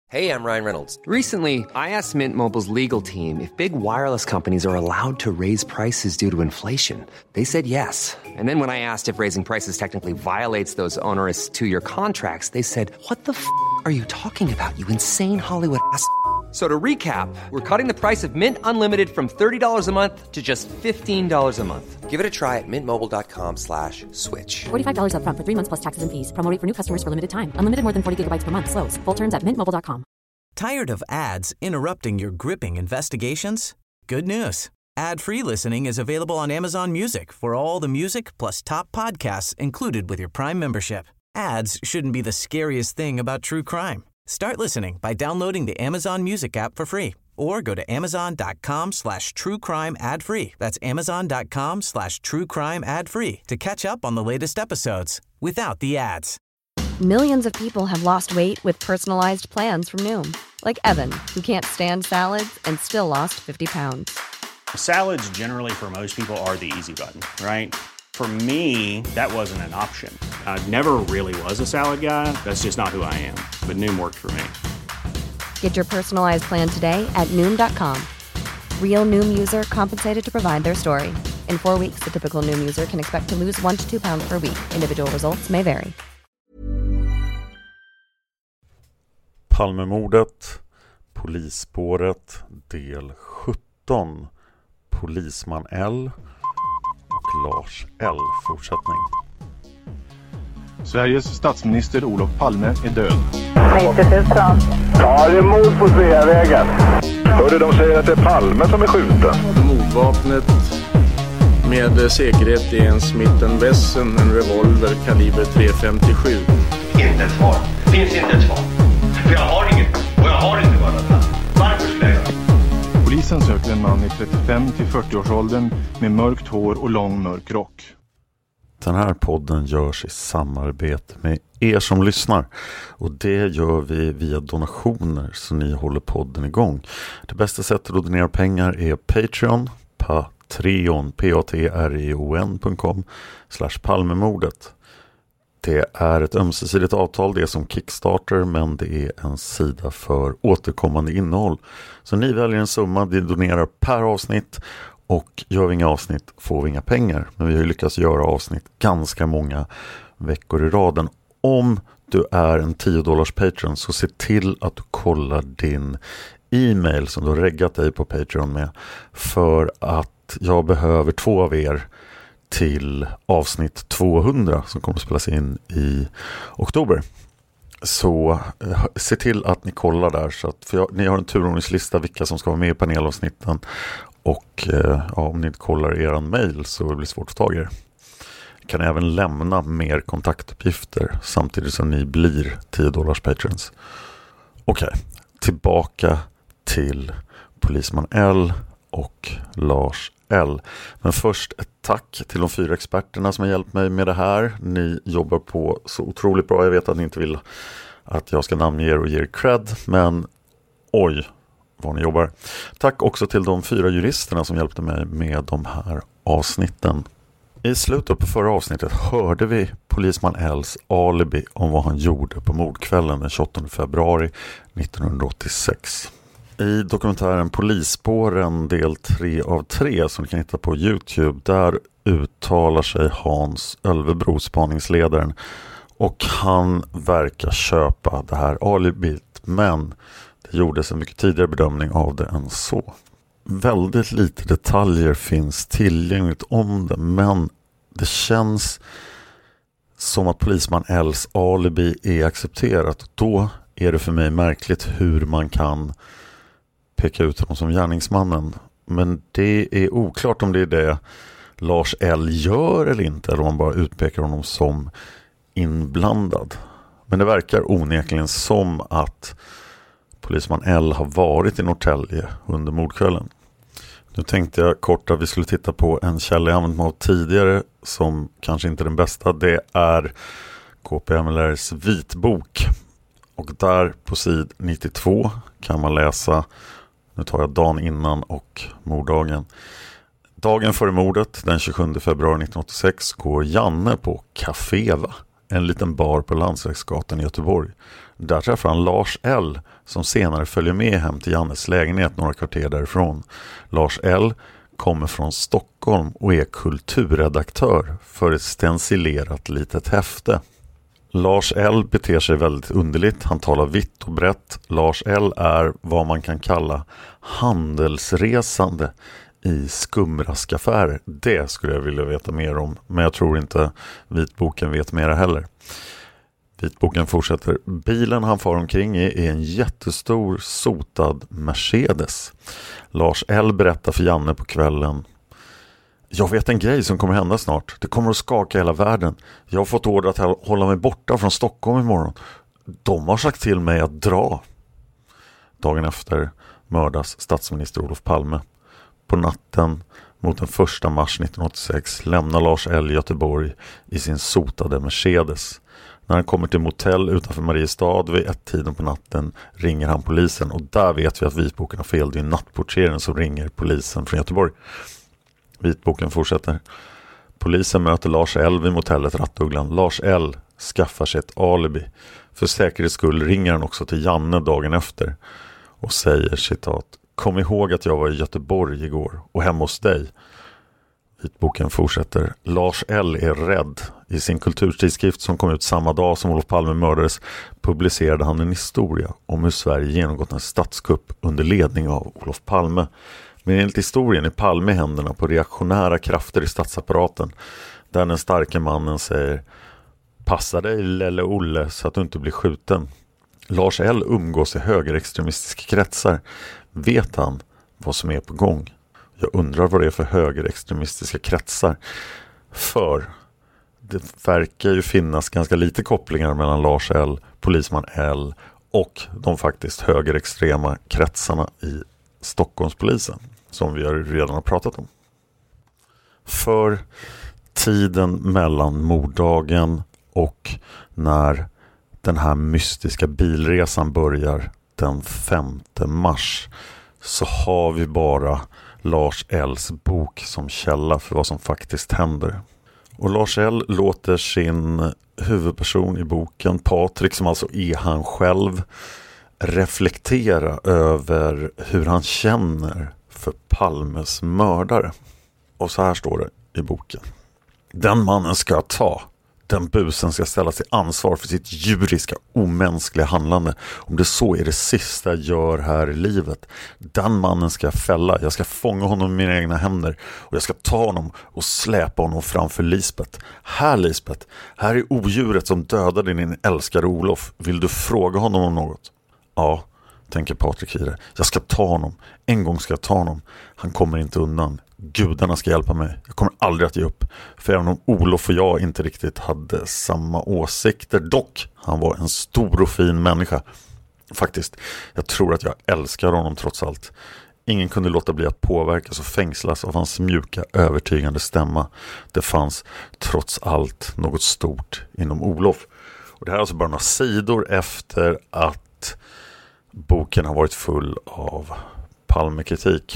Hey, I'm Ryan Reynolds. Recently, I asked Mint Mobile's legal team if big wireless companies are allowed to raise prices due to inflation. They said yes. And then when I asked if raising prices technically violates those onerous two-year contracts, they said, "What the are you talking about, you insane Hollywood ass?" So to recap, we're cutting the price of Mint Unlimited from $30 a month to just $15 a month. Give it a try at mintmobile.com/switch. $45 up front for 3 months plus taxes and fees. Promo rate for new customers for limited time. Unlimited more than 40 gigabytes per month. Slows full terms at mintmobile.com. Tired of ads interrupting your gripping investigations? Good news. Ad-free listening is available on Amazon Music for all the music plus top podcasts included with your Prime membership. Ads shouldn't be the scariest thing about true crime. Start listening by downloading the Amazon Music app for free or go to amazon.com/truecrime ad-free. That's amazon.com/truecrime ad-free to catch up on the latest episodes without the ads. Millions of people have lost weight with personalized plans from Noom. Like Evan, who can't stand salads and still lost 50 pounds. Salads generally for most people are the easy button, right? For me, that wasn't an option. I never really was a salad guy. That's just not who I am. But Noom worked for me. Get your personalized plan today at Noom.com. Real Noom user compensated to provide their story. In 4 weeks, the typical Noom user can expect to lose 1 to 2 pounds per week. Individual results may vary. Palmemordet, polisspåret, del 17, Polisman L och Lars L. Fortsättning. Sveriges statsminister Olof Palme är död. 90 000. Ja, det är mord på Sveavägen. Hörde de säger att det är Palme som är skjuten. Mordvapnet med säkerhet är en Smith & Wesson, en revolver kaliber .357. Inte ett svar. Finns inte ett svar. För jag har inget. Och jag har inte varit där. Varför skulle jag göra? Polisen söker en man i 35 till 40-årsåldern med mörkt hår och lång mörk rock. Den här podden görs i samarbete med er som lyssnar. Och det gör vi via donationer så ni håller podden igång. Det bästa sättet att donera pengar är Patreon, patreon.com/palmemordet. Det är ett ömsesidigt avtal, det är som Kickstarter, men det är en sida för återkommande innehåll. Så ni väljer en summa, ni donerar per avsnitt, och gör vi inga avsnitt får vi inga pengar. Men vi har ju lyckats göra avsnitt ganska många veckor i raden. Om du är en $10 Patreon så se till att du kollar din e-mail som du har reggat dig på Patreon med, för att jag behöver 2 av er till avsnitt 200 som kommer att spelas in i oktober. Så se till att ni kollar där, så att, för ni har en turordningslista vilka som ska vara med i panelavsnitten, och om ni inte kollar er mail så blir det svårt att få tag i er. Ni kan även lämna mer kontaktuppgifter samtidigt som ni blir $10 patrons. Okej, tillbaka till Polisman L och Lars L. Men först ett tack till de 4 experterna som har hjälpt mig med det här. Ni jobbar på så otroligt bra. Jag vet att ni inte vill att jag ska namnge er och ge er cred, men oj vad ni jobbar. Tack också till de 4 juristerna som hjälpte mig med de här avsnitten. I slutet på förra avsnittet hörde vi Polisman Ls alibi om vad han gjorde på mordkvällen den 28 februari 1986. I dokumentären Polisspåren del 3 av 3 som ni kan hitta på YouTube, där uttalar sig Hans Ölvebro, spaningsledaren, och han verkar köpa det här alibit, men det gjordes en mycket tidigare bedömning av det än så. Väldigt lite detaljer finns tillgängligt om det, men det känns som att Polisman Ls alibi är accepterat. Då är det för mig märkligt hur man kan peka ut honom som gärningsmannen. Men det är oklart om det är det Lars L gör eller inte, eller om man bara utpekar honom som inblandad. Men det verkar onekligen som att Polisman L har varit i Norrtälje under mordkvällen. Nu tänkte jag kort att vi skulle titta på en källa jag använt mig av tidigare som kanske inte är den bästa. Det är KPMLRs vitbok. Och där på sid 92 kan man läsa, nu tar jag dagen innan och morddagen. Dagen före mordet, den 27 februari 1986, går Janne på Cafeva, en liten bar på Landsvägsgatan i Göteborg. Där träffar han Lars L som senare följer med hem till Jannes lägenhet några kvarter därifrån. Lars L kommer från Stockholm och är kulturredaktör för ett stencilerat litet häfte. Lars L beter sig väldigt underligt. Han talar vitt och brett. Lars L är vad man kan kalla handelsresande i skumraskaffärer. Det skulle jag vilja veta mer om, men jag tror inte Vitboken vet mera heller. Vitboken fortsätter. Bilen han far omkring i är en jättestor sotad Mercedes. Lars L berättar för Janne på kvällen: jag vet en grej som kommer hända snart. Det kommer att skaka hela världen. Jag har fått order att hålla mig borta från Stockholm imorgon. De har sagt till mig att dra. Dagen efter mördas statsminister Olof Palme. På natten mot den 1 mars 1986 lämnar Lars L Göteborg i sin sotade Mercedes. När han kommer till motell utanför Mariestad vid 1-tiden på natten ringer han polisen. Och där vet vi att Vitboken har fel. Det är nattportieren som ringer polisen från Göteborg. Vitboken fortsätter. Polisen möter Lars L vid motellet Rattugglan. Lars L skaffar sig ett alibi. För säkerhets skull ringer han också till Janne dagen efter och säger citat: kom ihåg att jag var i Göteborg igår och hemma hos dig. Vitboken fortsätter. Lars L är rädd. I sin kulturtidskrift som kom ut samma dag som Olof Palme mördades publicerade han en historia om hur Sverige genomgått en statskupp under ledning av Olof Palme. Men enligt historien är Palme händerna på reaktionära krafter i statsapparaten, där den starke mannen säger: passa dig Lelle Olle så att du inte blir skjuten. Lars L umgås i högerextremistiska kretsar. Vet han vad som är på gång? Jag undrar vad det är för högerextremistiska kretsar. För det verkar ju finnas ganska lite kopplingar mellan Lars L, polisman L och de faktiskt högerextrema kretsarna i Stockholmspolisen, som vi redan har pratat om. För tiden mellan morddagen och när den här mystiska bilresan börjar den 5 mars så har vi bara Lars L's bok som källa för vad som faktiskt händer. Och Lars L låter sin huvudperson i boken, Patrik, som alltså är han själv, reflektera över hur han känner för Palmes mördare. Och så här står det i boken: den mannen ska jag ta. Den busen ska ställas till ansvar för sitt djuriska, omänskliga handlande. Om det så är det sista jag gör här i livet. Den mannen ska jag fälla. Jag ska fånga honom med mina egna händer. Och jag ska ta honom och släpa honom framför Lisbeth. Här Lisbeth, här är odjuret som dödade din älskade Olof. Vill du fråga honom om något? Ja, tänker Patrik vidare. Jag ska ta honom. En gång ska jag ta honom. Han kommer inte undan. Gudarna ska hjälpa mig. Jag kommer aldrig att ge upp. För även om Olof och jag inte riktigt hade samma åsikter, dock, han var en stor och fin människa. Faktiskt, jag tror att jag älskar honom trots allt. Ingen kunde låta bli att påverkas och fängslas av hans mjuka, övertygande stämma. Det fanns trots allt något stort inom Olof. Och det här är alltså bara några sidor efter att boken har varit full av Palmekritik.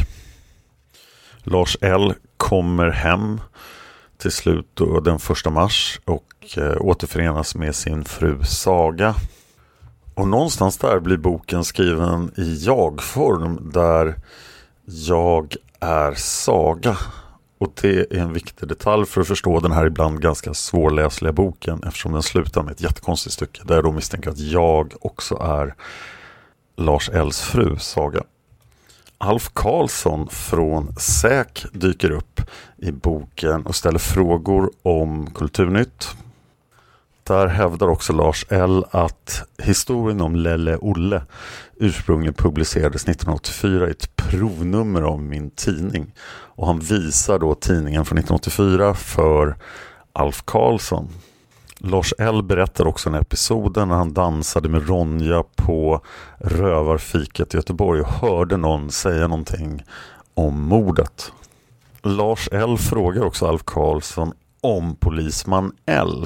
Lars L kommer hem till slut då, den 1 mars och återförenas med sin fru Saga. Och någonstans där blir boken skriven i jag-form, där jag är Saga. Och det är en viktig detalj för att förstå den här ibland ganska svårläsliga boken, eftersom den slutar med ett jättekonstigt stycke där jag då misstänker att jag också är Lars L's fru Saga. Alf Karlsson från SÄK dyker upp i boken och ställer frågor om Kulturnytt. Där hävdar också Lars L att historien om Lelle Olle ursprungligen publicerades 1984 i ett provnummer av min tidning. Och han visar då tidningen från 1984 för Alf Karlsson. Lars L berättar också en episoden när han dansade med Ronja på rövarfiket i Göteborg och hörde någon säga någonting om mordet. Lars L frågar också Alf Karlsson om polisman L.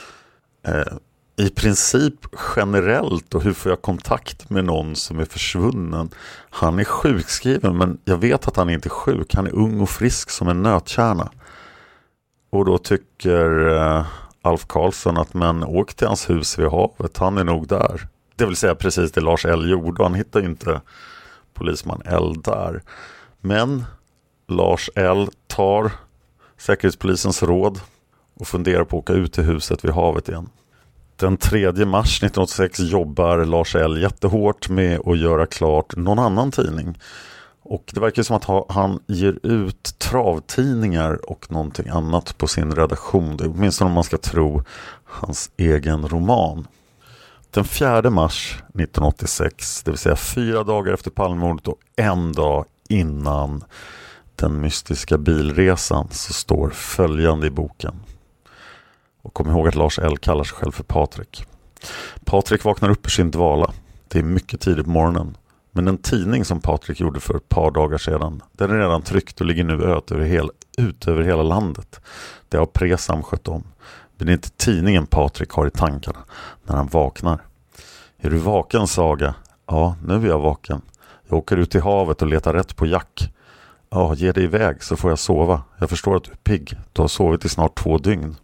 I princip generellt, och hur får jag kontakt med någon som är försvunnen? Han är sjukskriven, men jag vet att han inte är sjuk. Han är ung och frisk som en nötkärna. Och då tycker Alf Karlsson att men åk till hans hus vid havet, han är nog där. Det vill säga precis det Lars L gjorde. Han hittade inte polisman L där. Men Lars L tar säkerhetspolisens råd och funderar på att åka ut till huset vid havet igen. Den 3 mars 1986 jobbar Lars L jättehårt med att göra klart någon annan tidning. Och det verkar som att han ger ut travtidningar och någonting annat på sin redaktion. Det är åtminstone om man ska tro hans egen roman. Den 4 mars 1986, det vill säga 4 dagar efter Palmemordet och en dag innan den mystiska bilresan, så står följande i boken. Och kom ihåg att Lars L kallar sig själv för Patrik. Patrik vaknar upp ur sin dvala. Det är mycket tidigt på morgonen. Men den tidning som Patrik gjorde för ett par dagar sedan, den är redan tryckt och ligger nu ut över hela landet. Det har Presam skött om. Men det är inte tidningen Patrik har i tankarna när han vaknar. Är du vaken, Saga? Ja, nu är jag vaken. Jag åker ut i havet och letar rätt på Jack. Ja, ge dig iväg så får jag sova. Jag förstår att du är pigg. Du har sovit i snart 2 dygn.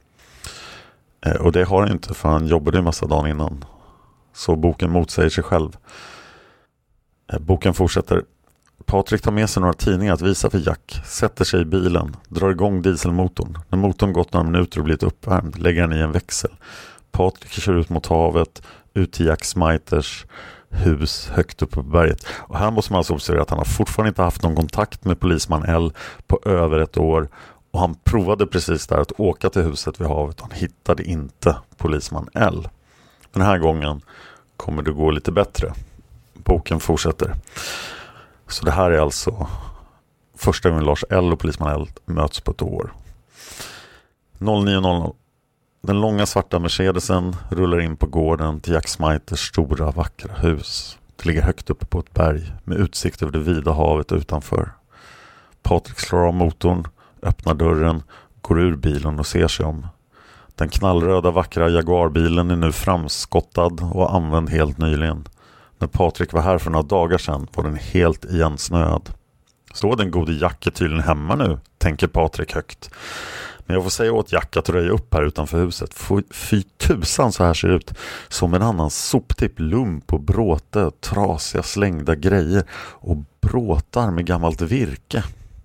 Och det har han inte, för han jobbade en massa dagar innan. Så boken motsäger sig själv. Boken fortsätter. Patrik tar med sig några tidningar att visa för Jack. Sätter sig i bilen. Drar igång dieselmotorn. När motorn gått några minuter och blivit uppvärmd lägger han i en växel. Patrik kör ut mot havet. Ut till Jack Smiters hus högt uppe på berget. Och här måste man alltså observera att han har fortfarande inte haft någon kontakt med polisman L på över 1 år. Och han provade precis där att åka till huset vid havet. Han hittade inte polisman L. Den här gången kommer det gå lite bättre. Boken fortsätter. Så det här är alltså första gången Lars L och polisman L möts på ett år. 09.00. Den långa svarta Mercedesen rullar in på gården till Jack Smiters stora vackra hus. Det ligger högt uppe på ett berg med utsikt över det vida havet utanför. Patrik slår av motorn, öppnar dörren, går ur bilen och ser sig om. Den knallröda vackra Jaguarbilen är nu framskottad och använd helt nyligen. När Patrik var här för några dagar sedan var den helt igensnöad. Så den gode Jack är tydligen hemma nu, tänker Patrik högt. Men jag får säga åt Jack att röja upp här utanför huset. Fy tusan, så här ser det ut. Som en annan soptipp, lump och bråte, trasiga slängda grejer och bråtar med gammalt virke.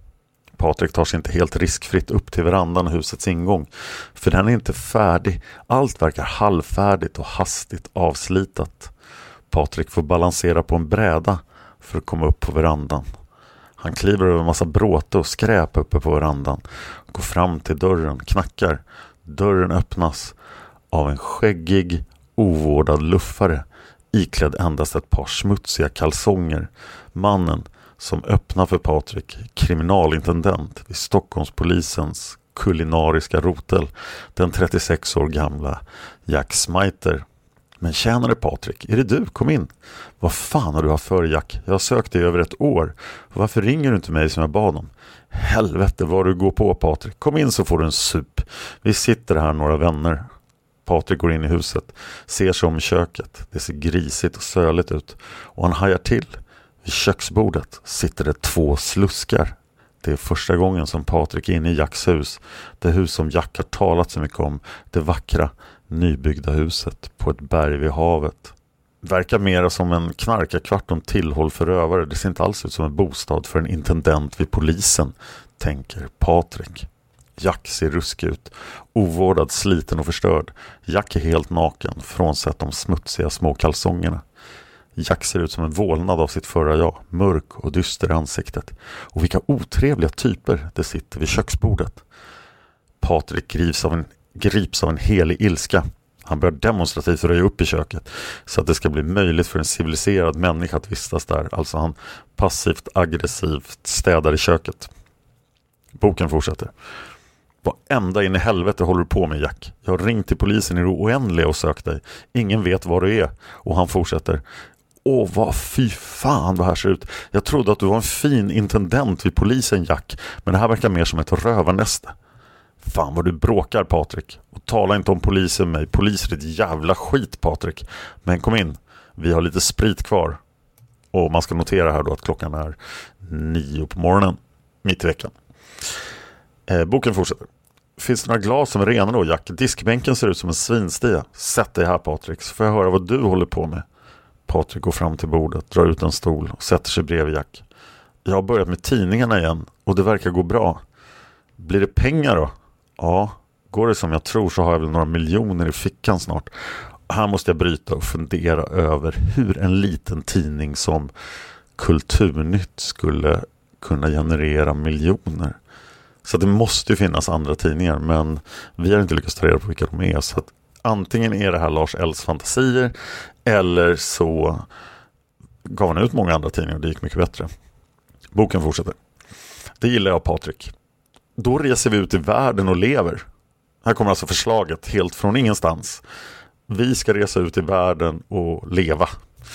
Patrik tar sig inte helt riskfritt upp till verandan och husets ingång. För den är inte färdig. Allt verkar halvfärdigt och hastigt avslitat. Patrik får balansera på en bräda för att komma upp på verandan. Han kliver över en massa bråte och skräp uppe på verandan. Går fram till dörren, knackar. Dörren öppnas av en skäggig, ovårdad luffare. Iklädd endast ett par smutsiga kalsonger. Mannen som öppnar för Patrik, kriminalintendent vid Stockholmspolisens kulinariska rotel, den 36 år gamla Jack Smiter. Men tjänare Patrik, är det du? Kom in. Vad fan har du haft för, Jack? Jag har sökt dig över 1 år. Varför ringer du inte mig som jag bad om? Helvete vad du går på, Patrik. Kom in så får du en sup. Vi sitter här några vänner. Patrik går in i huset, ser sig om i köket. Det ser grisigt och söligt ut. Och han hajar till. Vid köksbordet sitter det 2 sluskar. Det är första gången som Patrik är inne i Jacks hus. Det hus som Jack har talat så mycket om. Det vackra, nybyggda huset på ett berg vid havet. Verkar mera som en knarkarkvart och en tillhåll för rövare. Det ser inte alls ut som en bostad för en intendent vid polisen, tänker Patrik. Jack ser ruskig ut. Ovårdad, sliten och förstörd. Jack är helt naken, frånsett de smutsiga små kalsongerna. Jack ser ut som en vålnad av sitt förra jag, mörk och dyster i ansiktet. Och vilka otrevliga typer det sitter vid köksbordet. Patrik grips av en helig ilska. Han börjar demonstrativt röja upp i köket så att det ska bli möjligt för en civiliserad människa att vistas där. Alltså han passivt, aggressivt städar i köket. Boken fortsätter. Vad ända in i helvete håller du på med, Jack? Jag har ringt till polisen i det oändliga och sökt dig. Ingen vet var du är. Och han fortsätter. Åh, vad fy fan vad här ser ut. Jag trodde att du var en fin intendent vid polisen, Jack. Men det här verkar mer som ett rövarnäste. Fan vad du bråkar, Patrik. Och tala inte om polisen med mig. Polis är ett jävla skit, Patrik. Men kom in. Vi har lite sprit kvar. Och man ska notera här då att klockan är 9 på morgonen. Mitt i veckan. Boken fortsätter. Finns det några glas som är rena då, Jack? Diskbänken ser ut som en svinstia. Sätt dig här, Patrik, så får jag höra vad du håller på med. Patrik går fram till bordet, drar ut en stol och sätter sig bredvid Jack. Jag har börjat med tidningarna igen och det verkar gå bra. Blir det pengar då? Ja, går det som jag tror så har jag väl några miljoner i fickan snart. Här måste jag bryta och fundera över hur en liten tidning som Kulturnytt skulle kunna generera miljoner. Så det måste ju finnas andra tidningar, men vi har inte lyckats ta reda på vilka de är. Så att antingen är det här Lars L's fantasier eller så gav han ut många andra tidningar och det gick mycket bättre. Boken fortsätter. Det gillar jag, Patrik. Då reser vi ut i världen och lever. Här kommer alltså förslaget helt från ingenstans. Vi ska resa ut i världen och leva.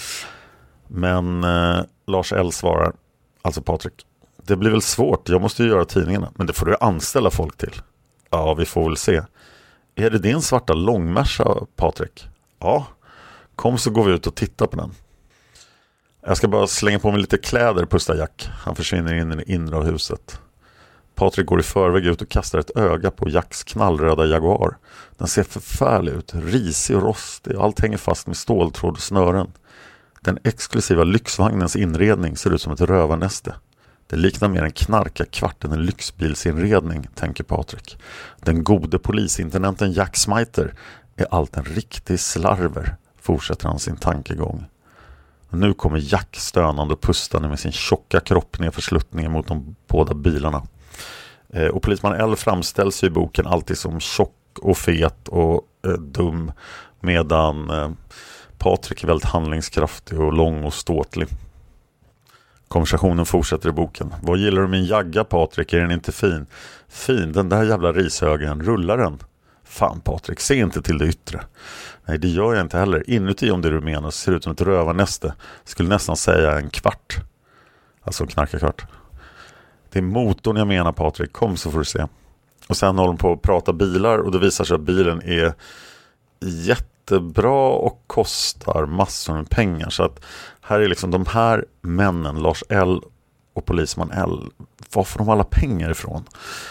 Men Lars L svarar, alltså Patrik, det blir väl svårt, jag måste ju göra tidningarna. Men det får du anställa folk till. Ja, vi får väl se. Är det din svarta långmärsa, Patrik? Ja, kom så går vi ut och tittar på den. Jag ska bara slänga på mig lite kläder, pustar Jack. Han försvinner in i det inre av huset. Patrik går i förväg ut och kastar ett öga på Jacks knallröda Jaguar. Den ser förfärlig ut, risig och rostig och allt hänger fast med ståltråd och snören. Den exklusiva lyxvagnens inredning ser ut som ett rövarnäste. Det liknar mer en knarkarkvart än en lyxbilsinredning, tänker Patrik. Den gode polisintendenten Jack Smiter är allt en riktig slarver, fortsätter han sin tankegång. Nu kommer Jack stönande och pustande med sin tjocka kropp ner för sluttningen mot de båda bilarna. Och polisman L framställs i boken alltid som tjock och fet och dum, medan Patrik är väldigt handlingskraftig och lång och ståtlig. Konversationen fortsätter i boken. Vad gillar du min jagga, Patrik? Är den inte fin? Fin, den där jävla rishögen. Rullar den? Fan, Patrik, se inte till det yttre. Nej, det gör jag inte heller. Inuti, om det du menar, ser ut som ett rövarnäste. Skulle nästan säga en kvart. Alltså en knarkarkvart. Det är motorn jag menar, Patrik. Kom så får du se. Och sen håller de på att prata bilar och det visar sig att bilen är jättebra och kostar massor med pengar. Så att här är liksom de här männen, Lars L och polisman L, var får de alla pengar ifrån?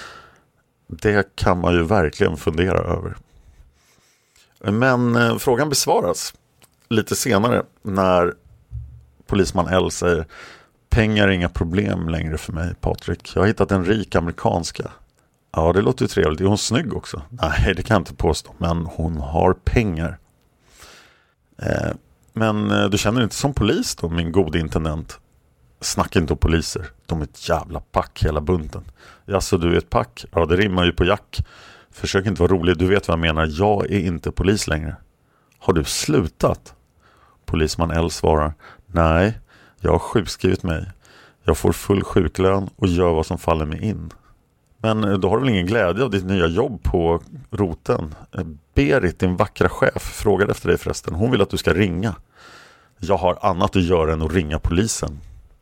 Det kan man ju verkligen fundera över. Men frågan besvaras lite senare när polisman L säger: pengar är inga problem längre för mig, Patrik. Jag har hittat en rik amerikanska. Ja, det låter ju trevligt. Är hon snygg också? Nej, det kan jag inte påstå. Men hon har pengar. Men du känner inte som polis då, min gode intendent? Snacka inte om poliser. De är ett jävla pack, hela bunten. Jaså, du är ett pack? Ja, det rimmar ju på Jack. Försök inte vara rolig. Du vet vad jag menar. Jag är inte polis längre. Har du slutat? Polisman L svarar: nej, jag har sjukskrivit mig. Jag får full sjuklön och gör vad som faller mig in. Men då har du väl ingen glädje av ditt nya jobb på roten? Berit, din vackra chef, frågade efter dig förresten. Hon vill att du ska ringa. Jag har annat att göra än att ringa polisen.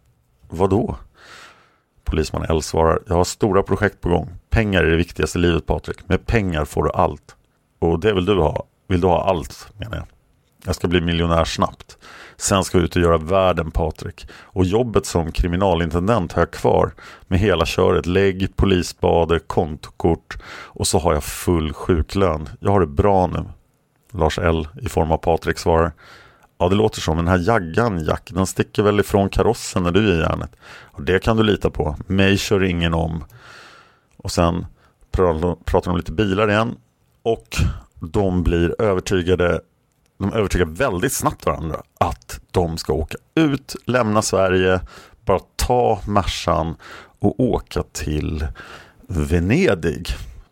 Vad då? Polisman L svarar: jag har stora projekt på gång. Pengar är det viktigaste i livet, Patrik. Med pengar får du allt. Och det vill du ha. Vill du ha allt, menar jag. Jag ska bli miljonär snabbt. Sen ska jag ut och göra världen, Patrik. Och jobbet som kriminalintendent har jag kvar. Med hela köret, lägg, polisbader, kontokort. Och så har jag full sjuklön. Jag har det bra nu. Lars L i form av Patrik svarar: ja, det låter som den här jaggan, Jack. Den sticker väl ifrån karossen när du är i järnet. Och det kan du lita på. Mig kör ingen om. Och sen pratar de lite bilar igen. Och de blir övertygade. De övertygar väldigt snabbt varandra att de ska åka ut, lämna Sverige, bara ta Mercan och åka till Venedig.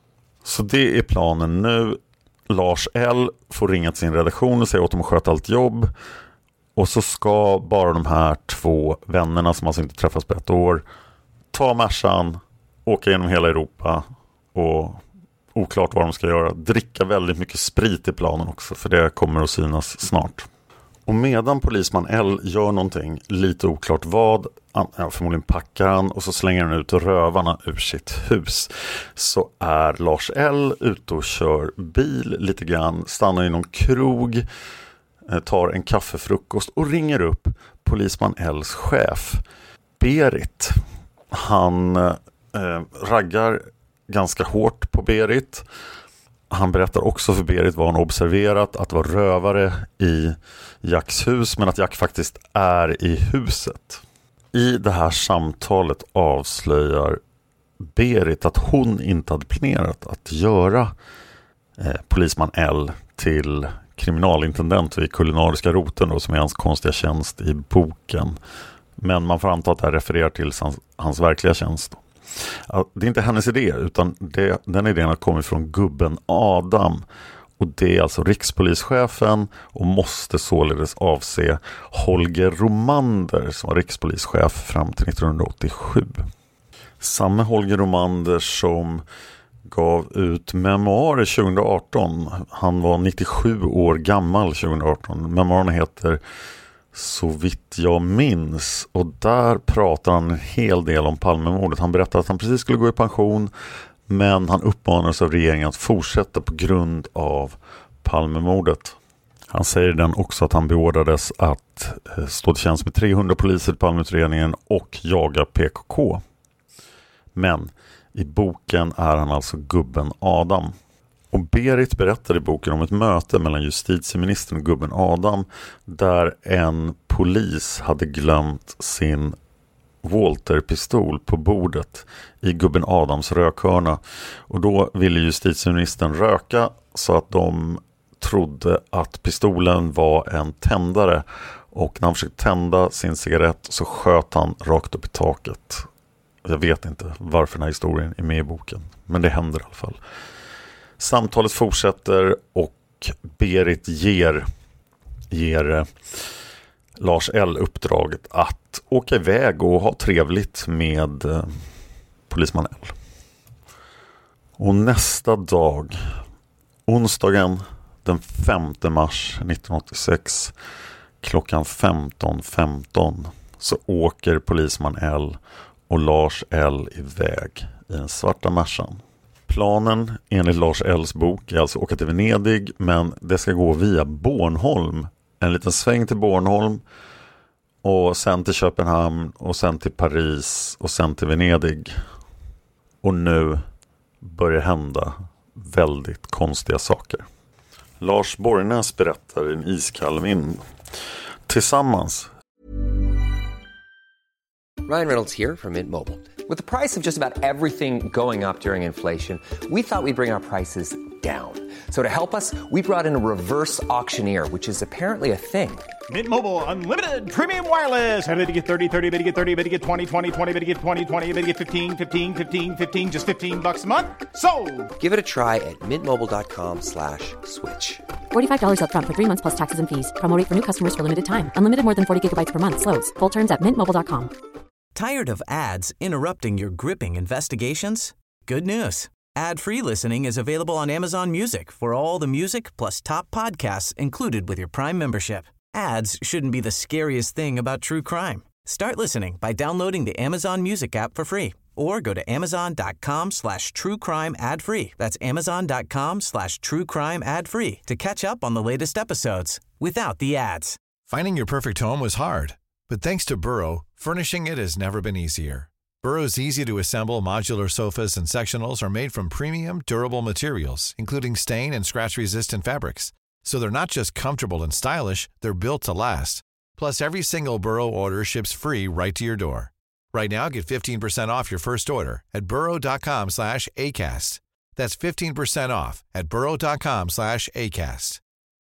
Så det är planen nu. Lars L får ringa till sin redaktion och säga åt dem att sköta allt jobb. Och så ska bara de här två vännerna som alltså inte träffas på ett år ta Mercan, åka genom hela Europa och oklart vad de ska göra. Dricka väldigt mycket sprit i planen också, för det kommer att synas snart. Och medan polisman L gör någonting, lite oklart vad, förmodligen packar han och så slänger han ut rövarna ur sitt hus, så är Lars L ute och kör bil lite grann, stannar i någon krog, tar en kaffefrukost och ringer upp polisman Ls chef, Berit. Han raggar ganska hårt på Berit. Han berättar också för Berit vad han observerat, att det var rövare i Jacks hus, men att Jack faktiskt är i huset. I det här samtalet avslöjar Berit att hon inte hade planerat att göra polisman L till kriminalintendent vid kulinariska roten då, som är hans konstiga tjänst i boken. Men man får anta att det här refererar till hans verkliga tjänst. Det är inte hennes idé, utan den idén har kommit från gubben Adam. Och det är alltså rikspolischefen och måste således avse Holger Romander som var rikspolischef fram till 1987. Samma Holger Romander som gav ut memoarer 2018. Han var 97 år gammal 2018. Memoarerna heter Så vitt jag minns, och där pratar han en hel del om Palmemordet. Han berättar att han precis skulle gå i pension, men han uppmanades av regeringen att fortsätta på grund av Palmemordet. Han säger den också att han beordrades att stå till tjänst med 300 poliser i Palmeutredningen och jaga PKK. Men i boken är han alltså gubben Adam. Och Berit berättar i boken om ett möte mellan justitieministern och gubben Adam där en polis hade glömt sin Walter-pistol på bordet i gubben Adams rökhörna. Och då ville justitieministern röka så att de trodde att pistolen var en tändare. Och när han försökte tända sin cigarett så sköt han rakt upp i taket. Jag vet inte varför den här historien är med i boken, men det händer i alla fall. Samtalet fortsätter och Berit ger Lars L uppdraget att åka iväg och ha trevligt med polisman L. Och nästa dag, onsdagen den 5 mars 1986 klockan 15:15 så åker polisman L och Lars L iväg i den svarta Mercan. Planen enligt Lars Ls bok är alltså åka till Venedig, men det ska gå via Bornholm. En liten sväng till Bornholm och sen till Köpenhamn och sen till Paris och sen till Venedig. Och nu börjar hända väldigt konstiga saker. Lars Borgnäs berättar i en iskall vind. Tillsammans. Ryan Reynolds here from Mint Mobile. With the price of just about everything going up during inflation, we thought we'd bring our prices down. So to help us, we brought in a reverse auctioneer, which is apparently a thing. Mint Mobile Unlimited Premium Wireless. How to get 30, 30, bit to get 30, bit to get 20, 20, 20, bit to get 20, 20, bit to get 15, 15, 15, 15, just $15 a month? Sold! Give it a try at mintmobile.com/switch. $45 up front for 3 months plus taxes and fees. Promo rate for new customers for limited time. Unlimited more than 40 gigabytes per month. Slows full terms at mintmobile.com. Tired of ads interrupting your gripping investigations? Good news. Ad-free listening is available on Amazon Music for all the music plus top podcasts included with your Prime membership. Ads shouldn't be the scariest thing about true crime. Start listening by downloading the Amazon Music app for free or go to amazon.com/truecrime ad-free. That's amazon.com/truecrime ad-free to catch up on the latest episodes without the ads. Finding your perfect home was hard, but thanks to Burrow, furnishing it has never been easier. Burrow's easy-to-assemble modular sofas and sectionals are made from premium, durable materials, including stain and scratch-resistant fabrics. So they're not just comfortable and stylish, they're built to last. Plus, every single Burrow order ships free right to your door. Right now, get 15% off your first order at burrow.com/ACAST. That's 15% off at burrow.com/ACAST.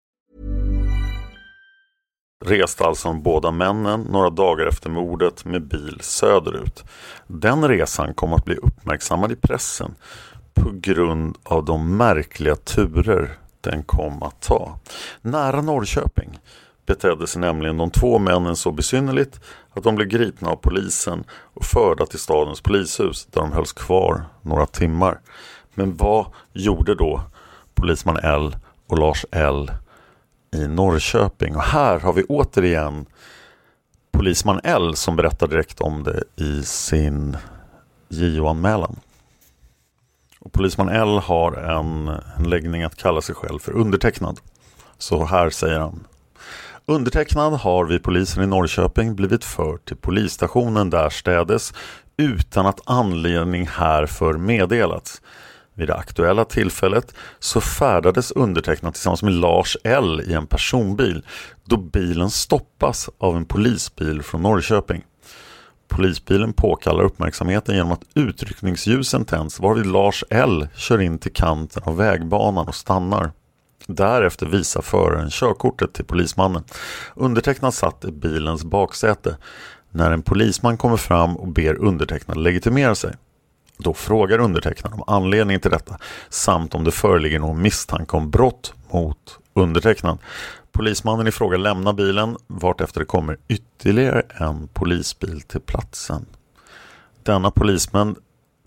Reste alltså båda männen några dagar efter mordet med bil söderut. Den resan kom att bli uppmärksammad i pressen på grund av de märkliga turer den kom att ta. Nära Norrköping betedde sig nämligen de två männen så besynnerligt att de blev gripna av polisen och förda till stadens polishus där de hölls kvar några timmar. Men vad gjorde då polisman L och Lars L i Norrköping? Och här har vi återigen polisman L som berättar direkt om det i sin JO-anmälan. Och polisman L har en läggning att kalla sig själv för undertecknad. Så här säger han: undertecknad har vi polisen i Norrköping blivit förd till polisstationen därstädes utan att anledning härför meddelats. Vid det aktuella tillfället så färdades undertecknad tillsammans med Lars L i en personbil då bilen stoppas av en polisbil från Norrköping. Polisbilen påkallar uppmärksamheten genom att utryckningsljusen tänds varvid Lars L kör in till kanten av vägbanan och stannar. Därefter visar föraren körkortet till polismannen. Undertecknad satt i bilens baksäte när en polisman kommer fram och ber undertecknad legitimera sig. Då frågar undertecknad om anledningen till detta samt om det föreligger någon misstanke om brott mot undertecknad. Polismannen i fråga lämnar bilen vart efter det kommer ytterligare en polisbil till platsen. Denna polisman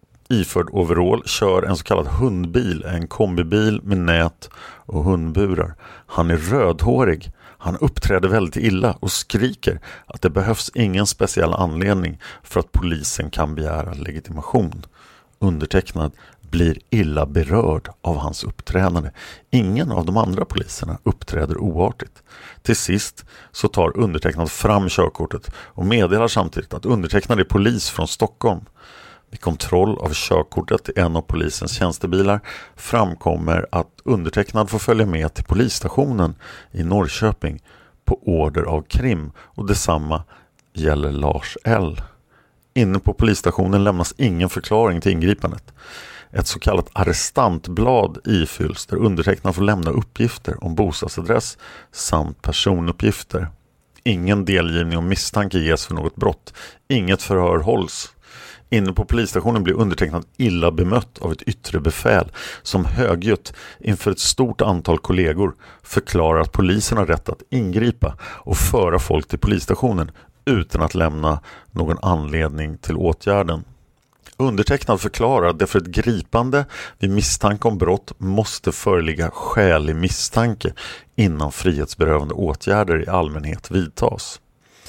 iförd overall kör en så kallad hundbil, en kombibil med nät och hundburar. Han är rödhårig. Han uppträder väldigt illa och skriker att det behövs ingen speciell anledning för att polisen kan begära legitimation. Undertecknad blir illa berörd av hans uppträdande. Ingen av de andra poliserna uppträder oartigt. Till sist så tar undertecknad fram körkortet och meddelar samtidigt att undertecknad är polis från Stockholm. Vid kontroll av körkortet i en av polisens tjänstebilar framkommer att undertecknad får följa med till polisstationen i Norrköping på order av Krim och detsamma gäller Lars L. Inne på polisstationen lämnas ingen förklaring till ingripandet. Ett så kallat arrestantblad ifylls där undertecknad får lämna uppgifter om bostadsadress samt personuppgifter. Ingen delgivning om misstanke ges för något brott. Inget förhör hålls. Inne på polisstationen blir undertecknad illa bemött av ett yttre befäl som högljutt inför ett stort antal kollegor förklarar att polisen har rätt att ingripa och föra folk till polisstationen utan att lämna någon anledning till åtgärden. Undertecknad förklarar att det för ett gripande vid misstanke om brott måste föreligga skälig misstanke innan frihetsberövande åtgärder i allmänhet vidtas.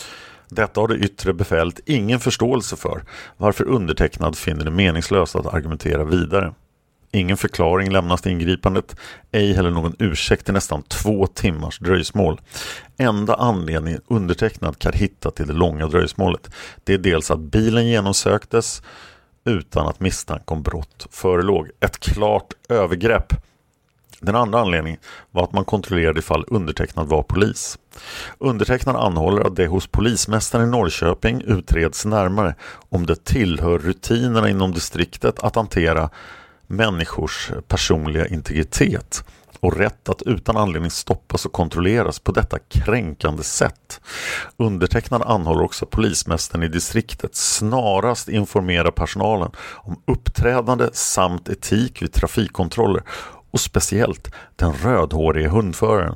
Detta har det yttre befälet ingen förståelse för, varför undertecknad finner det meningslöst att argumentera vidare. Ingen förklaring lämnas till ingripandet, ej heller någon ursäkt i nästan 2 timmars dröjsmål. Enda anledningen undertecknad kan hitta till det långa dröjsmålet, det är dels att bilen genomsöktes utan att misstanke om brott förelåg. Ett klart övergrepp. Den andra anledningen var att man kontrollerade ifall undertecknad var polis. Undertecknad anhåller att det hos polismästaren i Norrköping utreds närmare om det tillhör rutinerna inom distriktet att hantera människors personliga integritet och rätt att utan anledning stoppas och kontrolleras på detta kränkande sätt. Undertecknad anhåller också polismästaren i distriktet snarast informera personalen om uppträdande samt etik vid trafikkontroller och speciellt den rödhåriga hundföraren.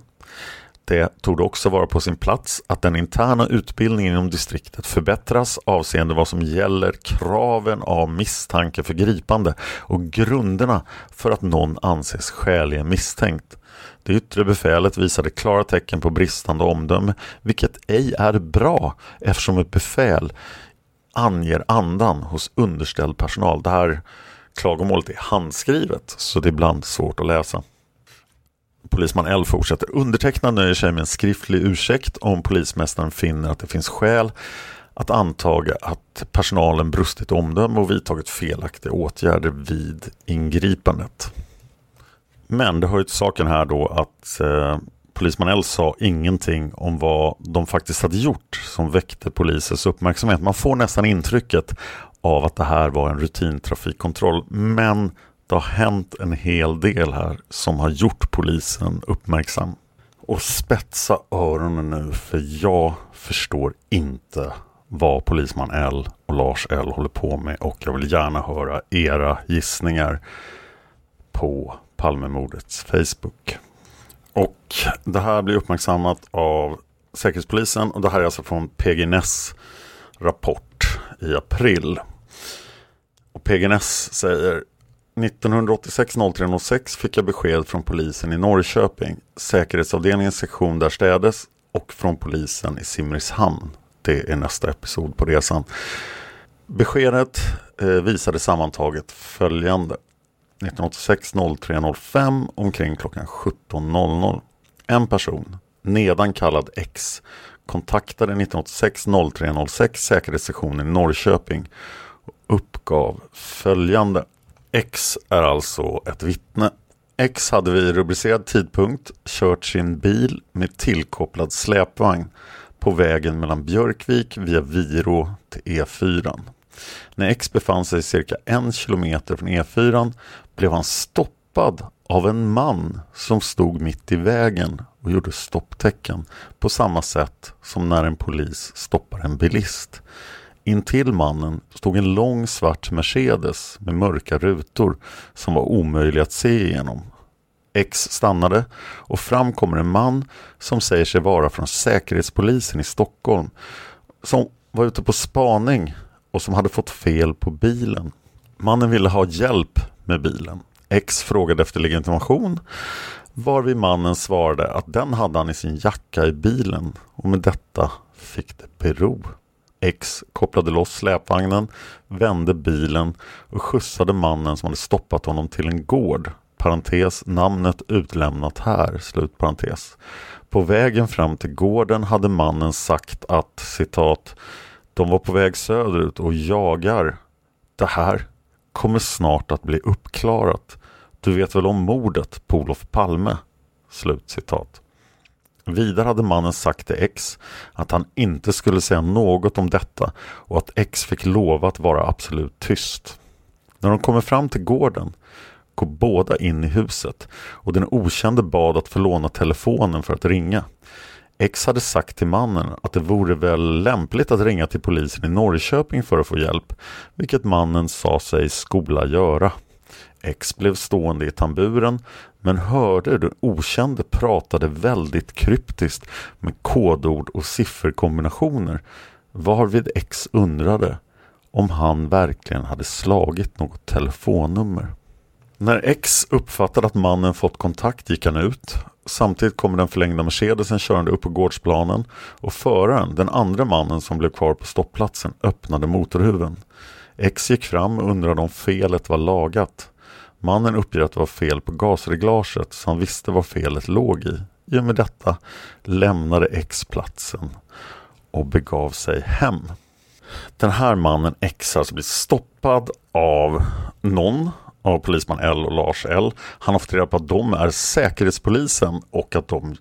Det torde också vara på sin plats att den interna utbildningen inom distriktet förbättras avseende vad som gäller kraven av misstanke för gripande och grunderna för att någon anses skäligen misstänkt. Det yttre befälet visade klara tecken på bristande omdöme, vilket ej är bra eftersom ett befäl anger andan hos underställd personal. Det här klagomålet är handskrivet så det är ibland svårt att läsa. Polisman L fortsätter. Undertecknad nöjer sig med en skriftlig ursäkt om polismästaren finner att det finns skäl att antaga att personalen brustit omdöme och vidtagit felaktiga åtgärder vid ingripandet. Men det hör ju till saken här då att polisman L sa ingenting om vad de faktiskt hade gjort som väckte polisens uppmärksamhet. Man får nästan intrycket av att det här var en rutintrafikkontroll, men det har hänt en hel del här som har gjort polisen uppmärksam. Och spetsa öronen nu, för jag förstår inte vad polisman L och Lars L håller på med och jag vill gärna höra era gissningar på Palmemordets Facebook. Och det här blir uppmärksammat av Säkerhetspolisen och det här är alltså från PGNS rapport i april. Och PGNS säger 1986-03-06 fick jag besked från polisen i Norrköping, säkerhetsavdelningens sektion där städes och från polisen i Simrishamn. Det är nästa episod på resan. Beskedet visade sammantaget följande. 1986-03-05 omkring klockan 17.00. En person, nedan kallad X, kontaktade 1986-03-06 säkerhetssektionen i Norrköping och uppgav följande. X är alltså ett vittne. X hade vid rubricerad tidpunkt kört sin bil med tillkopplad släpvagn på vägen mellan Björkvik via Virå till E4. När X befann sig cirka 1 kilometer från E4 blev han stoppad av en man som stod mitt i vägen och gjorde stopptecken på samma sätt som när en polis stoppar en bilist. Intill mannen stod en lång svart Mercedes med mörka rutor som var omöjliga att se igenom. X stannade och fram kommer en man som säger sig vara från Säkerhetspolisen i Stockholm som var ute på spaning och som hade fått fel på bilen. Mannen ville ha hjälp med bilen. X frågade efter legitimation varvid mannen svarade att den hade han i sin jacka i bilen och med detta fick det bero. X kopplade loss släpvagnen, vände bilen och skjutsade mannen som hade stoppat honom till en gård. Parentes, namnet utlämnat här, slutparentes. På vägen fram till gården hade mannen sagt att, citat, de var på väg söderut och jagar. Det här kommer snart att bli uppklarat. Du vet väl om mordet på Olof Palme? Slutcitat. Vidare hade mannen sagt till X att han inte skulle säga något om detta och att X fick lova att vara absolut tyst. När de kommer fram till gården går båda in i huset och den okände bad att få låna telefonen för att ringa. X hade sagt till mannen att det vore väl lämpligt att ringa till polisen i Norrköping för att få hjälp, vilket mannen sa sig skola göra. X blev stående i tamburen men hörde den okände pratade väldigt kryptiskt med kodord och sifferkombinationer, varvid X undrade om han verkligen hade slagit något telefonnummer. När X uppfattade att mannen fått kontakt gick han ut. Samtidigt kommer den förlängda Mercedesen körande upp på gårdsplanen och föraren, den andra mannen som blev kvar på stoppplatsen, öppnade motorhuven. X gick fram och undrade om felet var lagat. Mannen uppger att det var fel på gasreglaget så han visste vad felet låg i. I och med detta lämnade X platsen och begav sig hem. Den här mannen X alltså blir stoppad av någon, av polisman L och Lars L. Han har fått reda på att de är Säkerhetspolisen och att de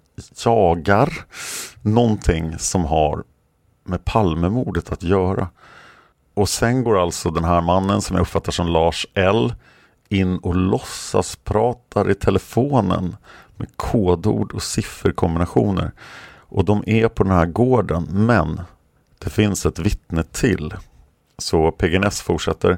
jagar någonting som har med Palmemordet att göra. Och sen går alltså den här mannen som jag uppfattar som Lars L in och låtsas pratar i telefonen med kodord och sifferkombinationer. Och de är på den här gården, men det finns ett vittne till. Så PGNS fortsätter.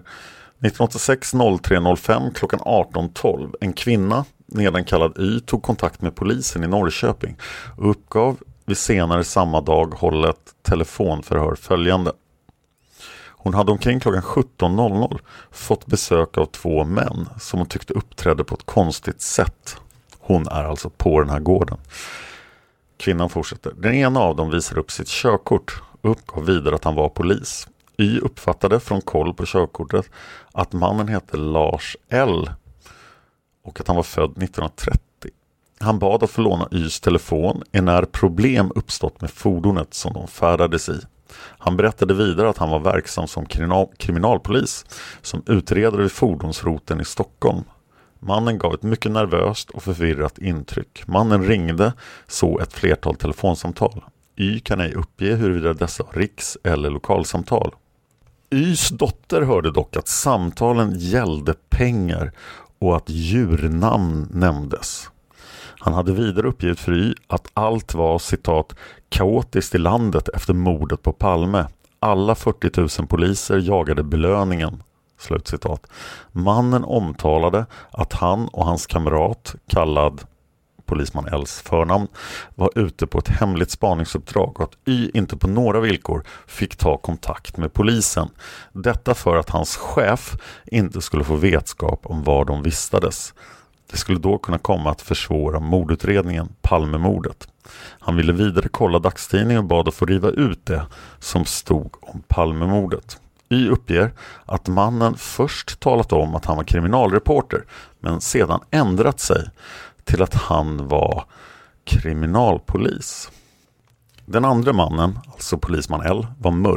1986-03-05 klockan 18.12. En kvinna, nedankallad Y, tog kontakt med polisen i Norrköping och uppgav vid senare samma dag hållet telefonförhör följande. Hon hade omkring klockan 17.00 fått besök av 2 män som hon tyckte uppträdde på ett konstigt sätt. Hon är alltså på den här gården. Kvinnan fortsätter. Den ena av dem visar upp sitt körkort och uppgav vidare att han var polis. Y uppfattade från koll på körkortet att mannen hette Lars L och att han var född 1930. Han bad att få låna Ys telefon när problem uppstått med fordonet som de färdades i. Han berättade vidare att han var verksam som kriminalpolis som utredare vid fordonsroten i Stockholm. Mannen gav ett mycket nervöst och förvirrat intryck. Mannen ringde så ett flertal telefonsamtal. Y kan ej uppge huruvida dessa var riks- eller lokalsamtal. Ys dotter hörde dock att samtalen gällde pengar och att djurnamn nämndes. Han hade vidare uppgivit för Y att allt var, citat, kaotiskt i landet efter mordet på Palme. Alla 40 000 poliser jagade belöningen. Slutcitat. Mannen omtalade att han och hans kamrat, kallad polisman Ls förnamn, var ute på ett hemligt spaningsuppdrag och att Y inte på några villkor fick ta kontakt med polisen. Detta för att hans chef inte skulle få vetskap om var de vistades. Det skulle då kunna komma att försvåra mordutredningen, Palmemordet. Han ville vidare kolla dagstidningen och bad att få riva ut det som stod om Palmemordet. Y uppger att mannen först talat om att han var kriminalreporter men sedan ändrat sig till att han var kriminalpolis. Den andra mannen, alltså polisman L, var mörk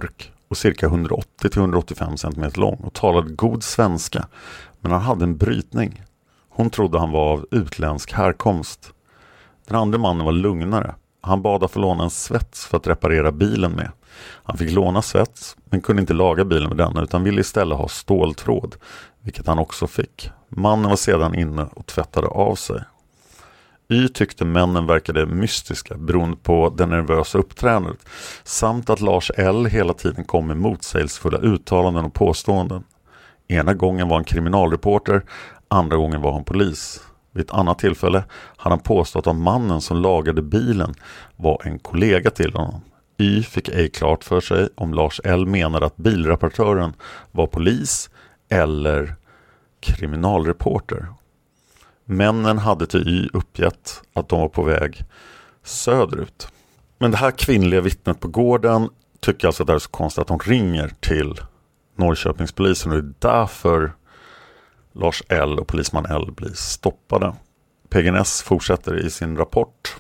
och cirka 180-185 cm lång och talade god svenska, men han hade en brytning. Hon trodde han var av utländsk härkomst. Den andra mannen var lugnare. Han bad att få låna en svets för att reparera bilen med. Han fick låna svets men kunde inte laga bilen med den utan ville istället ha ståltråd, vilket han också fick. Mannen var sedan inne och tvättade av sig. Y tyckte männen verkade mystiska beroende på det nervösa uppträdandet samt att Lars L hela tiden kom med motsägelsefulla uttalanden och påståenden. Ena gången var han kriminalreporter, andra gången var han polis. Vid ett annat tillfälle hade han påstått att mannen som lagade bilen var en kollega till honom. Y fick ej klart för sig om Lars L menade att bilreparatören var polis eller kriminalreporter. Männen hade till Y uppgett att de var på väg söderut. Men det här kvinnliga vittnet på gården tycker alltså att det är så konstigt att de ringer till Norrköpingspolisen och det är därför Lars L och polisman L blir stoppade. PGNS fortsätter i sin rapport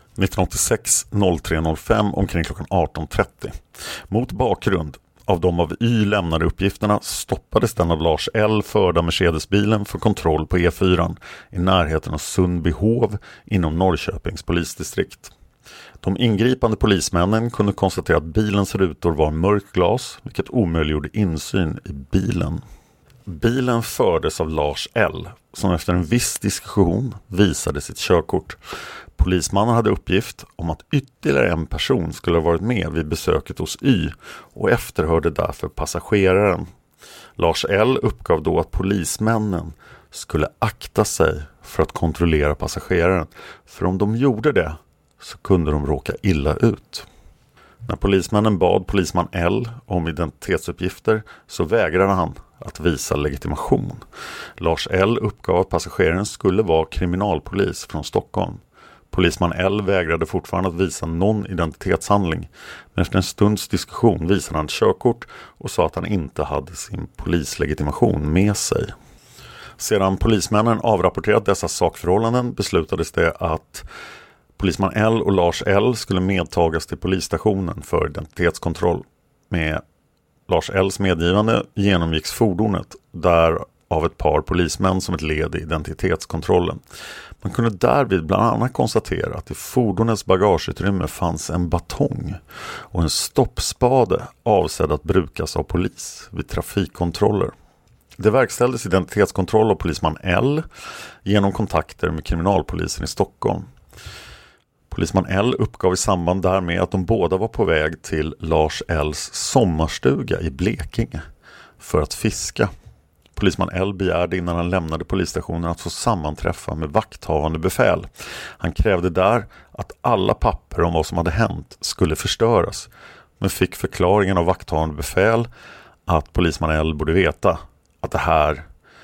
1986-03-05 omkring klockan 18.30. Mot bakgrund av de av Y lämnade uppgifterna stoppades den av Lars L förda Mercedesbilen för kontroll på E4 i närheten av Sundbyhov inom Norrköpings polisdistrikt. De ingripande polismännen kunde konstatera att bilens rutor var mörkglas, vilket omöjliggjorde insyn i bilen. Bilen fördes av Lars L, som efter en viss diskussion visade sitt körkort. Polismannen hade uppgift om att ytterligare en person skulle ha varit med vid besöket hos Y och efterhörde därför passageraren. Lars L uppgav då att polismännen skulle akta sig för att kontrollera passageraren, för om de gjorde det så kunde de råka illa ut. När polismännen bad polisman L om identitetsuppgifter så vägrade han att visa legitimation. Lars L uppgav att passageraren skulle vara kriminalpolis från Stockholm. Polisman L vägrade fortfarande att visa någon identitetshandling, men efter en stunds diskussion visade han körkort och sa att han inte hade sin polislegitimation med sig. Sedan polismännen avrapporterat dessa sakförhållanden beslutades det att polisman L och Lars L skulle medtagas till polisstationen för identitetskontroll. Med Lars L:s medgivande genomgicks fordonet där av ett par polismän som ett led i identitetskontrollen. Man kunde därvid bland annat konstatera att i fordonets bagageutrymme fanns en batong och en stoppspade avsedd att brukas av polis vid trafikkontroller. Det verkställdes identitetskontroll av polisman L genom kontakter med kriminalpolisen i Stockholm. Polisman L uppgav i samband därmed att de båda var på väg till Lars L:s sommarstuga i Blekinge för att fiska. Polisman L begärde innan han lämnade polisstationen att få sammanträffa med vakthavande befäl. Han krävde där att alla papper om vad som hade hänt skulle förstöras, men fick förklaringen av vakthavande befäl att polisman L borde veta att det här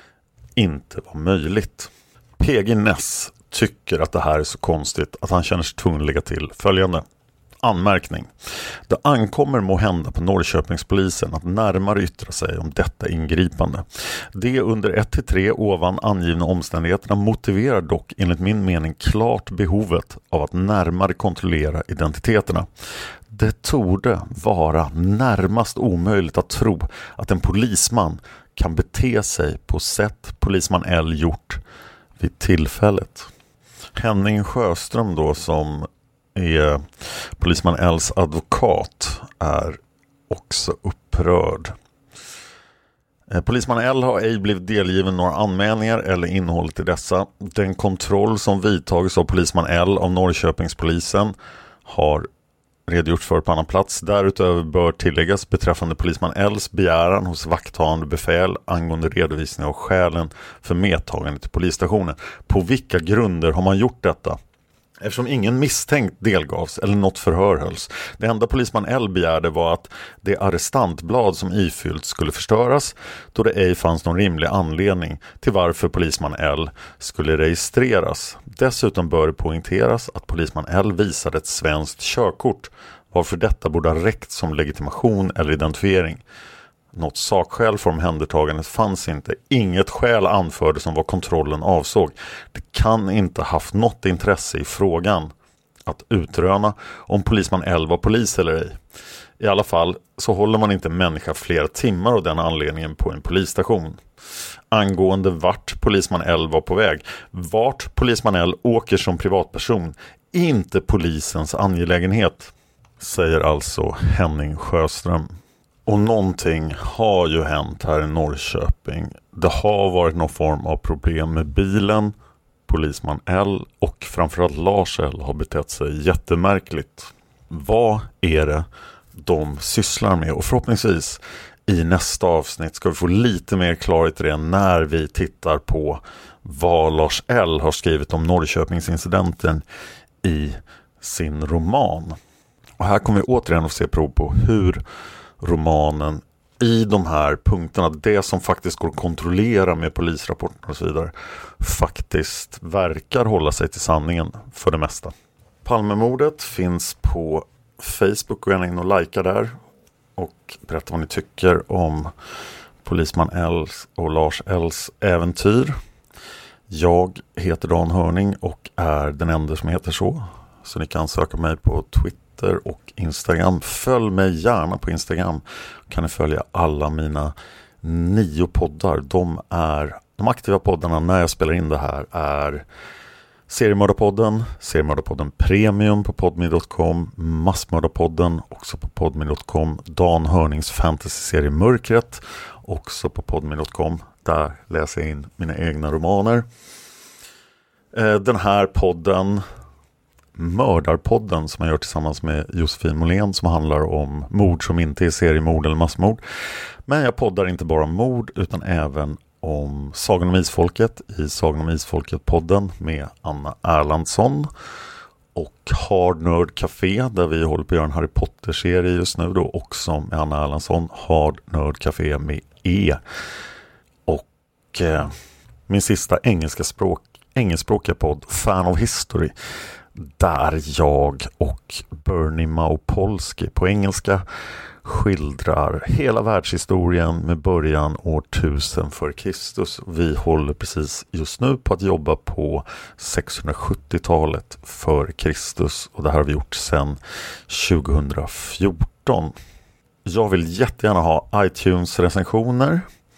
inte var möjligt. PG Ness tycker att det här är så konstigt att han känner sig tvungen att lägga till följande. Anmärkning. Det ankommer må hända på Norrköpingspolisen att närmare yttra sig om detta ingripande. Det under 1-3 ovan angivna omständigheterna motiverar dock enligt min mening klart behovet av att närmare kontrollera identiteterna. Det torde vara närmast omöjligt att tro att en polisman kan bete sig på sätt polisman L gjort vid tillfället. Henning Sjöström då, som är polisman L:s advokat, är också upprörd. Polisman L har ej blivit delgiven några anmälningar eller innehållet i dessa. Den kontroll som vidtagits av polisman L av Norrköpingspolisen har redogjort för på annan plats. Därutöver bör tilläggas beträffande polisman L:s begäran hos vakthavande befäl angående redovisning av skälen för medtagande till polisstationen. På vilka grunder har man gjort detta? Eftersom ingen misstänkt delgavs eller något förhör hölls. Det enda polisman L begärde var att det arrestantblad som ifyllt skulle förstöras, då det ej fanns någon rimlig anledning till varför polisman L skulle registreras. Dessutom bör det poängteras att polisman L visade ett svenskt körkort, varför detta borde ha räckt som legitimation eller identifiering. Något sakskäl för omhändertagandet fanns inte. Inget skäl anfördes som vad kontrollen avsåg. Det kan inte haft något intresse i frågan att utröna om polisman L var polis eller ej. I alla fall så håller man inte människa flera timmar av den anledningen på en polisstation. Angående vart polisman L var på väg. Vart polisman L åker som privatperson, inte polisens angelägenhet, säger alltså Henning Sjöström. Och någonting har ju hänt här i Norrköping. Det har varit någon form av problem med bilen. Polisman L och framförallt Lars L har betett sig jättemärkligt. Vad är det de sysslar med? Och förhoppningsvis i nästa avsnitt ska vi få lite mer klarhet i det när vi tittar på vad Lars L har skrivit om Norrköpingsincidenten i sin roman. Och här kommer vi återigen att se prov på hur romanen i de här punkterna, det som faktiskt går att kontrollera med polisrapporter och så vidare, faktiskt verkar hålla sig till sanningen för det mesta. Palmemordet finns på Facebook, gå gärna in och likea där och berätta vad ni tycker om polisman L's och Lars L's äventyr. Jag heter Dan Hörning och är den enda som heter så ni kan söka mig på Twitter och Instagram. Följ mig gärna på Instagram. Kan ni följa alla mina 9 poddar. De aktiva poddarna när jag spelar in det här är Seriemördarpodden, Seriemördarpodden Premium på podme.com, Massmördarpodden också på podme.com, Dan Hörnings fantasy-serie Mörkret också på podme.com. Där läser jag in mina egna romaner. Den här podden, Mördarpodden, som jag gör tillsammans med Josefin Molén, som handlar om mord som inte är seriemord eller massmord. Men jag poddar inte bara om mord utan även om Sagan om Isfolket i Sagan om Isfolket-podden med Anna Erlandsson, och Hard Nerd Café där vi håller på att göra en Harry Potter-serie just nu då, också med Anna Erlandsson, Hard Nerd Café med E. Och min sista engelskspråkiga podd, Fan of History, där jag och Bernie Maupolsky på engelska skildrar hela världshistorien med början år 1000 för Kristus. Vi håller precis just nu på att jobba på 670-talet för Kristus, och det här har vi gjort sedan 2014. Jag vill jättegärna ha iTunes-recensioner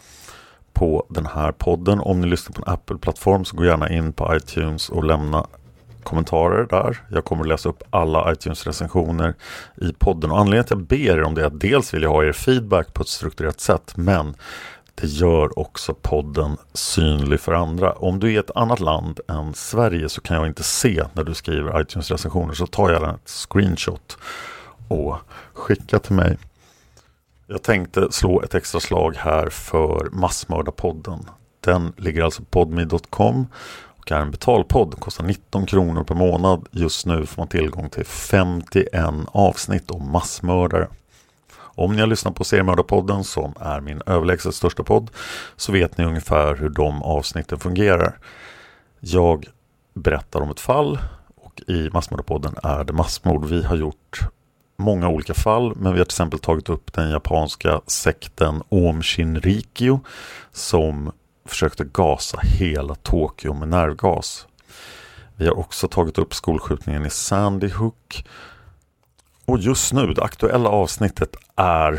på den här podden. Om ni lyssnar på en Apple-plattform så gå gärna in på iTunes och lämna kommentarer där. Jag kommer att läsa upp alla iTunes-recensioner i podden. Och anledningen till att jag ber er om det är att dels vill jag ha er feedback på ett strukturerat sätt, men det gör också podden synlig för andra. Om du är i ett annat land än Sverige så kan jag inte se när du skriver iTunes-recensioner, så tar jag ett screenshot och skicka till mig. Jag tänkte slå ett extra slag här för Massmördarpodden. Den ligger alltså på podme.com och är en betalpodd. Kostar 19 kronor per månad. Just nu får man tillgång till 51 avsnitt om massmördare. Om ni har lyssnat på Seriemördarpodden, som är min överlägset största podd, så vet ni ungefär hur de avsnitten fungerar. Jag berättar om ett fall, och i Massmördarpodden är det massmord. Vi har gjort många olika fall, men vi har till exempel tagit upp den japanska sekten Aum Shinrikyo som försökte gasa hela Tokyo med nervgas. Vi har också tagit upp skolskjutningen i Sandy Hook. Och just nu, det aktuella avsnittet är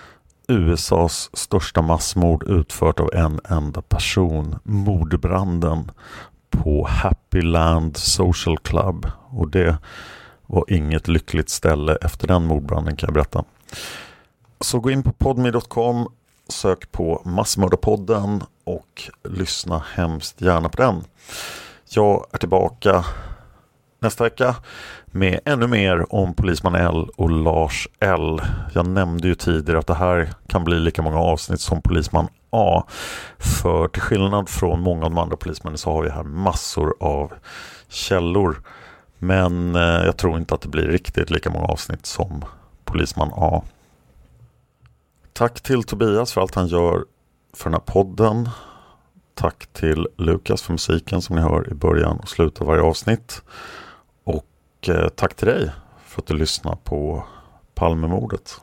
USAs största massmord utfört av en enda person. Mordbranden på Happy Land Social Club. Och det var inget lyckligt ställe efter den mordbranden, kan jag berätta. Så gå in på podme.com, sök på Massmördarpodden och lyssna hemskt gärna på den. Jag är tillbaka nästa vecka med ännu mer om polisman L och Lars L. Jag nämnde ju tidigare att det här kan bli lika många avsnitt som polisman A. För till skillnad från många av de andra polismännen så har vi här massor av källor. Men jag tror inte att det blir riktigt lika många avsnitt som polisman A. Tack till Tobias för allt han gör för den här podden. Tack till Lukas för musiken som ni hör i början och slutet av varje avsnitt. Och tack till dig för att du lyssnar på Palmemordet.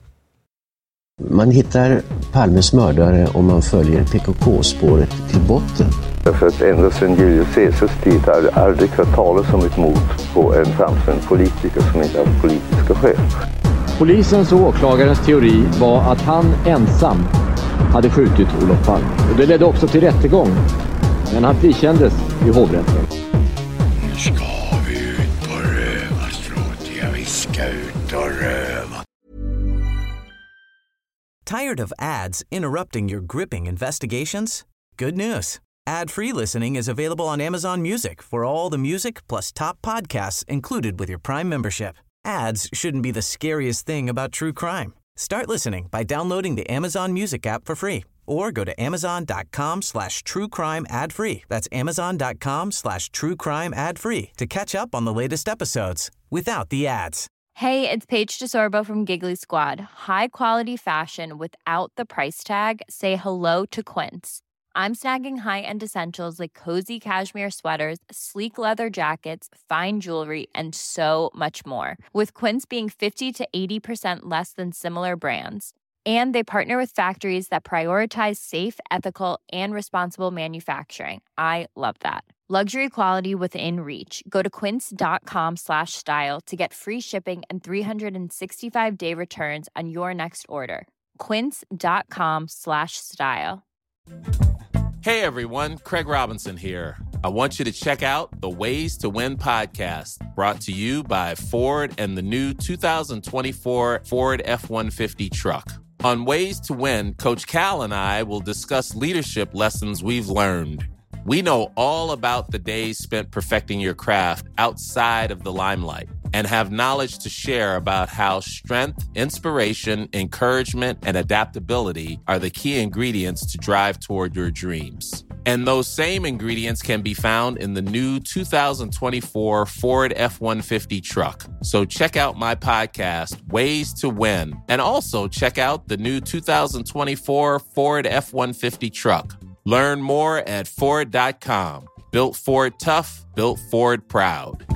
Man hittar Palmes mördare om man följer PKK-spåret till botten. Därför att ända sedan Julius Caesars tid har det aldrig hört talas om ett mord på en framstående politiker som inte har politiska skäl. Polisens och åklagarens teori var att han ensam hade skjutit Olof Palme. Och det ledde också till rättegång. Men han frikändes i hovrätten. Nu ska vi ut på rövarstråt. Vi ska ut och röva. Tired of ads interrupting your gripping investigations? Good news. Ad-free listening is available on Amazon Music for all the music plus top podcasts included with your Prime membership. Ads shouldn't be the scariest thing about true crime. Start listening by downloading the Amazon Music app for free or go to amazon.com/truecrime ad-free. That's amazon.com/truecrime ad-free to catch up on the latest episodes without the ads. Hey, it's Paige DeSorbo from Giggly Squad. High quality fashion without the price tag. Say hello to Quince. I'm snagging high-end essentials like cozy cashmere sweaters, sleek leather jackets, fine jewelry, and so much more. With Quince being 50 to 80% less than similar brands. And they partner with factories that prioritize safe, ethical, and responsible manufacturing. I love that. Luxury quality within reach. Go to quince.com/style to get free shipping and 365-day returns on your next order. Quince.com/style. Hey everyone, Craig Robinson here. I want you to check out the Ways to Win podcast, brought to you by Ford and the new 2024 Ford F-150 truck. On Ways to Win, Coach Cal and I will discuss leadership lessons we've learned. We know all about the days spent perfecting your craft outside of the limelight and have knowledge to share about how strength, inspiration, encouragement, and adaptability are the key ingredients to drive toward your dreams. And those same ingredients can be found in the new 2024 Ford F-150 truck. So check out my podcast, Ways to Win, and also check out the new 2024 Ford F-150 truck. Learn more at Ford.com. Built Ford tough, built Ford proud.